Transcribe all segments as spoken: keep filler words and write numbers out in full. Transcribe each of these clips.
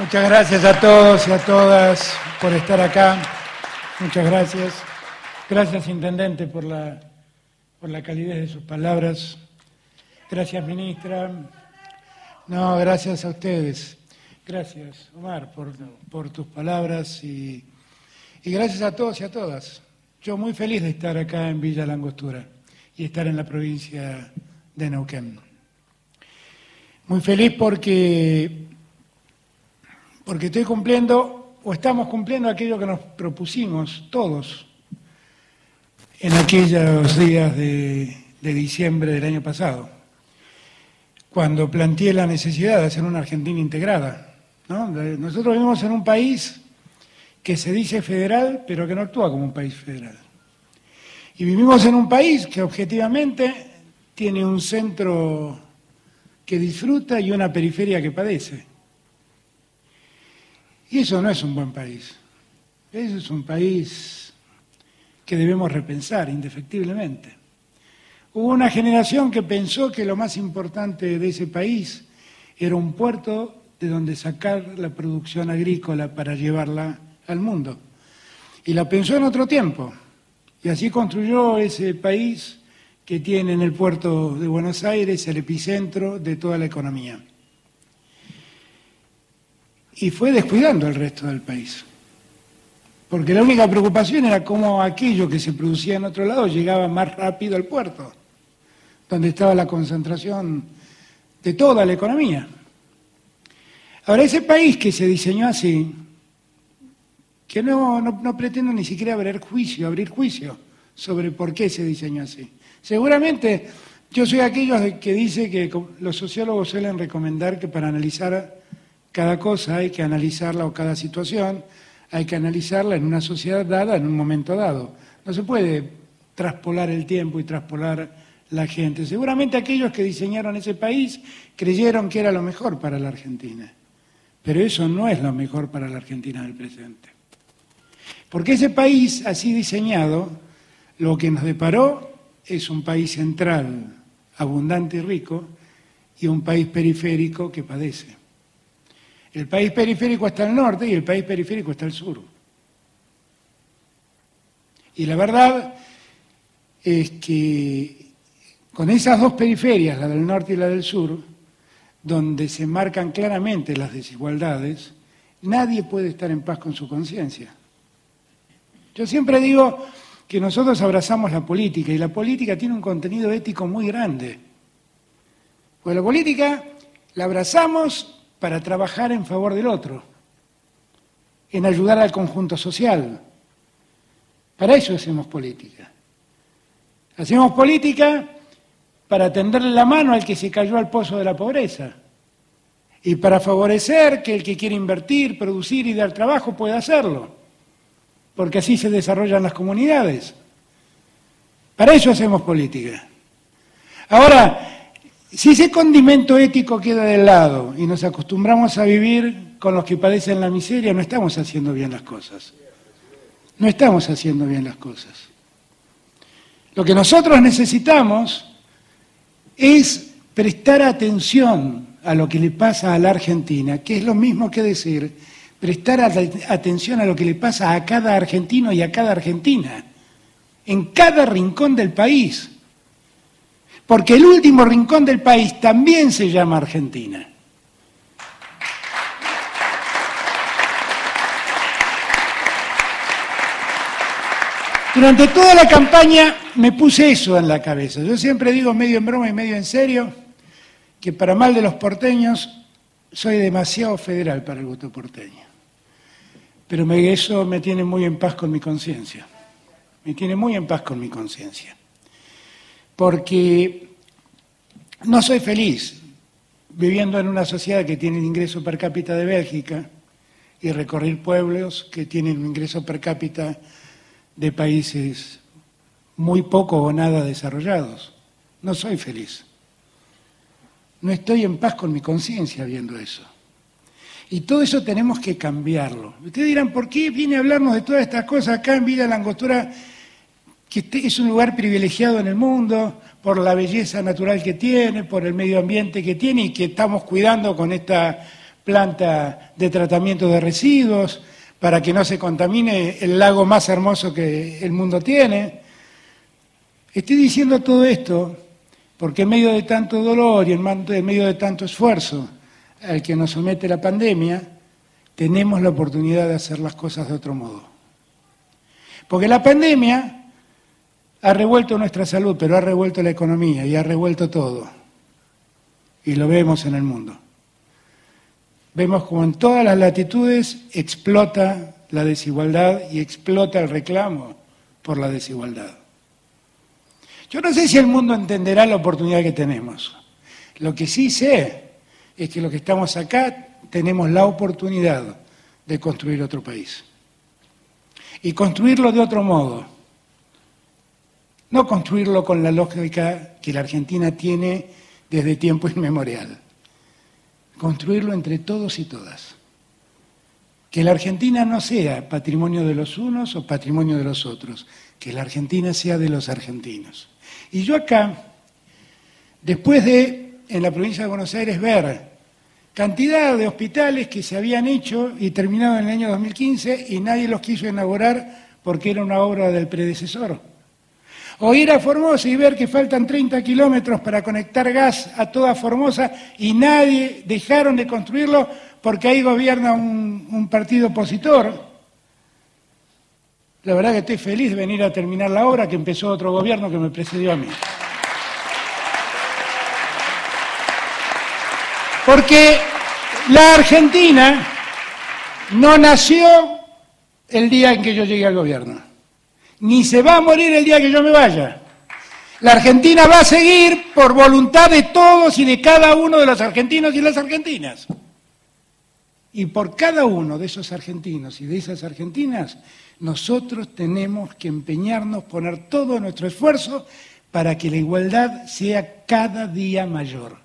Muchas gracias a todos y a todas por estar acá. Muchas gracias. Gracias, Intendente, por la, por la calidez de sus palabras. Gracias, Ministra. No, gracias a ustedes. Gracias, Omar, por, por tus palabras y, y gracias a todos y a todas. Yo muy feliz de estar acá en Villa La Angostura y estar en la provincia de Neuquén. Muy feliz porque, porque estoy cumpliendo, o estamos cumpliendo aquello que nos propusimos todos en aquellos días de, de diciembre del año pasado, cuando planteé la necesidad de hacer una Argentina integrada, ¿no? Nosotros vivimos en un país que se dice federal, pero que no actúa como un país federal. Y vivimos en un país que objetivamente tiene un centro que disfruta y una periferia que padece. Y eso no es un buen país. Eso es un país que debemos repensar indefectiblemente. Hubo una generación que pensó que lo más importante de ese país era un puerto de donde sacar la producción agrícola para llevarla al mundo. Y la pensó en otro tiempo. Y así construyó ese país que tiene en el puerto de Buenos Aires el epicentro de toda la economía. Y fue descuidando el resto del país. Porque la única preocupación era cómo aquello que se producía en otro lado llegaba más rápido al puerto, donde estaba la concentración de toda la economía. Ahora, ese país que se diseñó así, que no, no, no pretendo ni siquiera abrir juicio, abrir juicio sobre por qué se diseñó así. Seguramente yo soy aquellos que dice que los sociólogos suelen recomendar que para analizar cada cosa hay que analizarla, o cada situación hay que analizarla en una sociedad dada, en un momento dado. No se puede traspolar el tiempo y traspolar la gente. Seguramente aquellos que diseñaron ese país creyeron que era lo mejor para la Argentina. Pero eso no es lo mejor para la Argentina del presente. Porque ese país así diseñado, lo que nos deparó es un país central, abundante y rico, y un país periférico que padece. El país periférico está al norte y el país periférico está al sur. Y la verdad es que con esas dos periferias, la del norte y la del sur, donde se marcan claramente las desigualdades, nadie puede estar en paz con su conciencia. Yo siempre digo que nosotros abrazamos la política, y la política tiene un contenido ético muy grande. Pues la política la abrazamos para trabajar en favor del otro, en ayudar al conjunto social. Para eso hacemos política. Hacemos política para tenderle la mano al que se cayó al pozo de la pobreza y para favorecer que el que quiere invertir, producir y dar trabajo pueda hacerlo, porque así se desarrollan las comunidades. Para eso hacemos política. Ahora, si ese condimento ético queda de lado y nos acostumbramos a vivir con los que padecen la miseria, no estamos haciendo bien las cosas. No estamos haciendo bien las cosas. Lo que nosotros necesitamos es prestar atención a lo que le pasa a la Argentina, que es lo mismo que decir prestar atención a lo que le pasa a cada argentino y a cada argentina, en cada rincón del país. Porque el último rincón del país también se llama Argentina. Durante toda la campaña me puse eso en la cabeza. Yo siempre digo, medio en broma y medio en serio, que para mal de los porteños soy demasiado federal para el voto porteño. Pero me, eso me tiene muy en paz con mi conciencia. Me tiene muy en paz con mi conciencia. Porque no soy feliz viviendo en una sociedad que tiene el ingreso per cápita de Bélgica y recorrer pueblos que tienen un ingreso per cápita de países muy poco o nada desarrollados. No soy feliz. No estoy en paz con mi conciencia viendo eso. Y todo eso tenemos que cambiarlo. Ustedes dirán, ¿por qué viene a hablarnos de todas estas cosas acá en Villa La Angostura, que es un lugar privilegiado en el mundo, por la belleza natural que tiene, por el medio ambiente que tiene y que estamos cuidando con esta planta de tratamiento de residuos para que no se contamine el lago más hermoso que el mundo tiene. Estoy diciendo todo esto porque en medio de tanto dolor y en medio de tanto esfuerzo al que nos somete la pandemia, tenemos la oportunidad de hacer las cosas de otro modo. Porque la pandemia ha revuelto nuestra salud, pero ha revuelto la economía y ha revuelto todo. Y lo vemos en el mundo. Vemos como en todas las latitudes explota la desigualdad y explota el reclamo por la desigualdad. Yo no sé si el mundo entenderá la oportunidad que tenemos. Lo que sí sé es que los que estamos acá tenemos la oportunidad de construir otro país. Y construirlo de otro modo. No construirlo con la lógica que la Argentina tiene desde tiempo inmemorial. Construirlo entre todos y todas. Que la Argentina no sea patrimonio de los unos o patrimonio de los otros. Que la Argentina sea de los argentinos. Y yo acá, después de, en la provincia de Buenos Aires, ver cantidad de hospitales que se habían hecho y terminado en el año dos mil quince y nadie los quiso inaugurar porque era una obra del predecesor. O ir a Formosa y ver que faltan treinta kilómetros para conectar gas a toda Formosa y nadie dejaron de construirlo porque ahí gobierna un, un partido opositor. La verdad que estoy feliz de venir a terminar la obra que empezó otro gobierno que me precedió a mí. Porque la Argentina no nació el día en que yo llegué al gobierno, ni se va a morir el día que yo me vaya. La Argentina va a seguir por voluntad de todos y de cada uno de los argentinos y las argentinas. Y por cada uno de esos argentinos y de esas argentinas, nosotros tenemos que empeñarnos, poner todo nuestro esfuerzo para que la igualdad sea cada día mayor.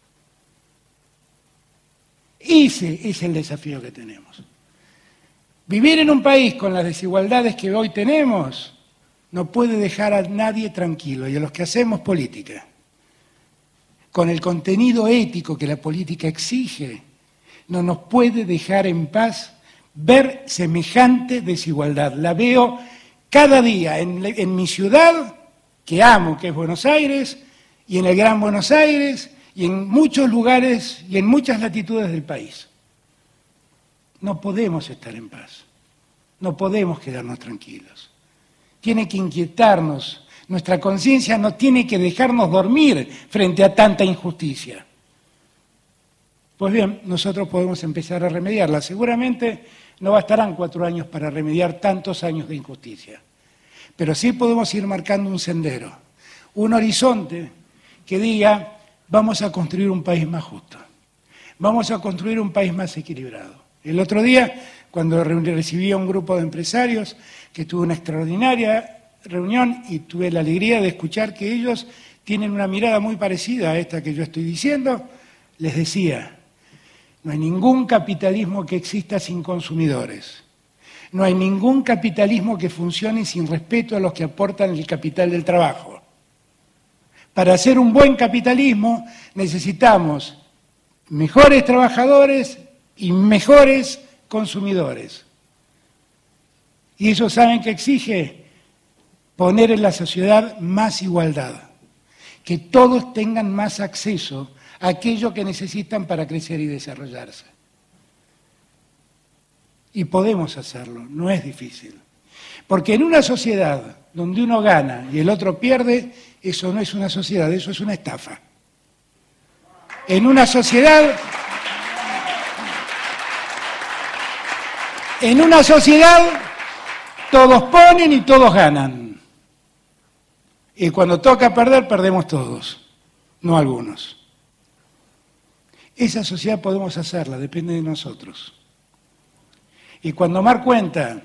Ese es el desafío que tenemos. Vivir en un país con las desigualdades que hoy tenemos no puede dejar a nadie tranquilo, y a los que hacemos política, con el contenido ético que la política exige, no nos puede dejar en paz ver semejante desigualdad. La veo cada día en, en mi ciudad, que amo, que es Buenos Aires, y en el Gran Buenos Aires, y en muchos lugares y en muchas latitudes del país. No podemos estar en paz, no podemos quedarnos tranquilos. Tiene que inquietarnos, nuestra conciencia no tiene que dejarnos dormir frente a tanta injusticia. Pues bien, nosotros podemos empezar a remediarla. Seguramente no bastarán cuatro años para remediar tantos años de injusticia, pero sí podemos ir marcando un sendero, un horizonte que diga: vamos a construir un país más justo, vamos a construir un país más equilibrado. El otro día, cuando recibí a un grupo de empresarios, que tuve una extraordinaria reunión y tuve la alegría de escuchar que ellos tienen una mirada muy parecida a esta que yo estoy diciendo, les decía: no hay ningún capitalismo que exista sin consumidores. No hay ningún capitalismo que funcione sin respeto a los que aportan el capital del trabajo. Para hacer un buen capitalismo necesitamos mejores trabajadores y mejores consumidores. Y eso, ¿saben qué exige? Poner en la sociedad más igualdad. Que todos tengan más acceso a aquello que necesitan para crecer y desarrollarse. Y podemos hacerlo, no es difícil. Porque en una sociedad donde uno gana y el otro pierde, eso no es una sociedad, eso es una estafa. En una sociedad, en una sociedad todos ponen y todos ganan. Y cuando toca perder, perdemos todos, no algunos. Esa sociedad podemos hacerla, depende de nosotros. Y cuando Mar cuenta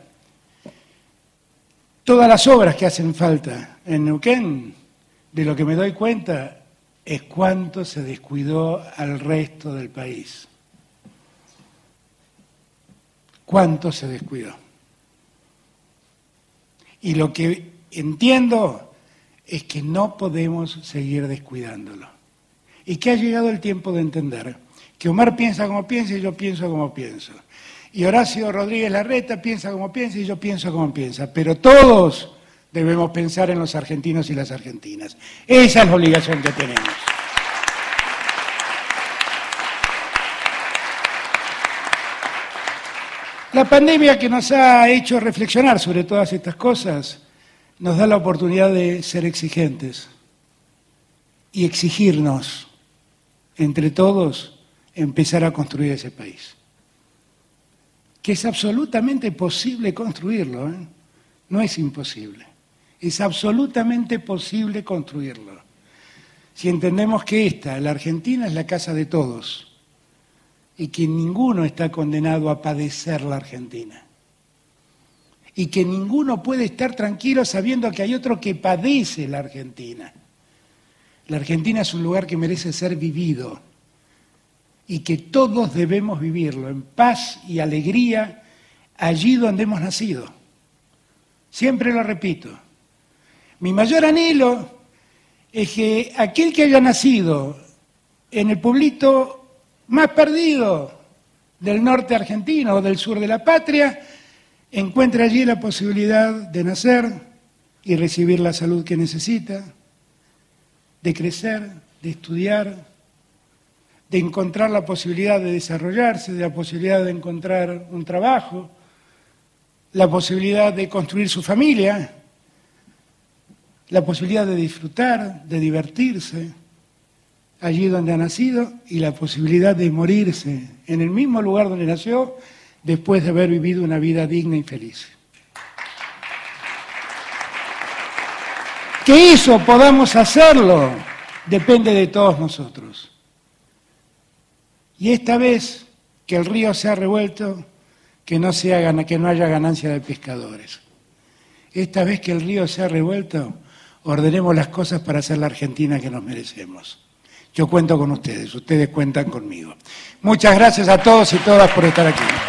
todas las obras que hacen falta en Neuquén, de lo que me doy cuenta es cuánto se descuidó al resto del país. Cuánto se descuidó. Y lo que entiendo es que no podemos seguir descuidándolo. Y que ha llegado el tiempo de entender que Omar piensa como piensa y yo pienso como pienso. Y Horacio Rodríguez Larreta piensa como piensa y yo pienso como piensa. Pero todos debemos pensar en los argentinos y las argentinas. Esa es la obligación que tenemos. La pandemia, que nos ha hecho reflexionar sobre todas estas cosas, nos da la oportunidad de ser exigentes y exigirnos, entre todos, empezar a construir ese país. Que es absolutamente posible construirlo, ¿eh? No es imposible. Es absolutamente posible construirlo. Si entendemos que esta, la Argentina, es la casa de todos y que ninguno está condenado a padecer la Argentina. Y que ninguno puede estar tranquilo sabiendo que hay otro que padece la Argentina. La Argentina es un lugar que merece ser vivido y que todos debemos vivirlo en paz y alegría allí donde hemos nacido. Siempre lo repito. Mi mayor anhelo es que aquel que haya nacido en el pueblito más perdido del norte argentino o del sur de la patria, encuentre allí la posibilidad de nacer y recibir la salud que necesita, de crecer, de estudiar, de encontrar la posibilidad de desarrollarse, de la posibilidad de encontrar un trabajo, la posibilidad de construir su familia, la posibilidad de disfrutar, de divertirse allí donde ha nacido y la posibilidad de morirse en el mismo lugar donde nació después de haber vivido una vida digna y feliz. Que eso podamos hacerlo depende de todos nosotros. Y esta vez que el río se ha revuelto, que no, sea, que no haya ganancia de pescadores. Esta vez que el río se ha revuelto, ordenemos las cosas para hacer la Argentina que nos merecemos. Yo cuento con ustedes, ustedes cuentan conmigo. Muchas gracias a todos y todas por estar aquí.